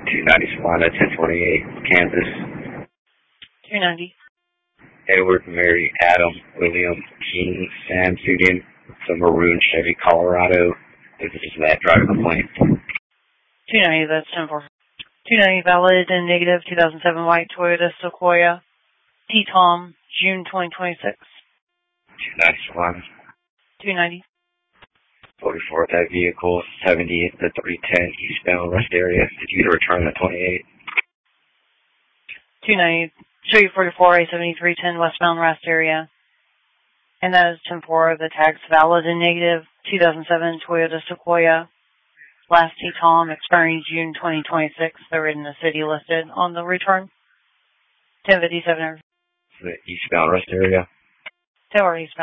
290 Savannah, 1028 Kansas. 290. Edward, Mary, Adam, William, King, Sam, Sudian, the maroon Chevy Colorado. This is Matt driving the plane. 290, that's 10-4. 290 valid and negative 2007 white Toyota Sequoia. T-Tom, June 2026. 290 Savannah. 290. 44, that vehicle, 70 at the 310 eastbound rest area. Did you get a return at 28? 290. Show you 44, A7310 westbound rest area. And that is 10-4. The tag's valid and negative 2007 Toyota Sequoia. Last T-Tom, expiring June 2026. They're in the city listed on the return. 1057. The eastbound rest area. 10-4 eastbound.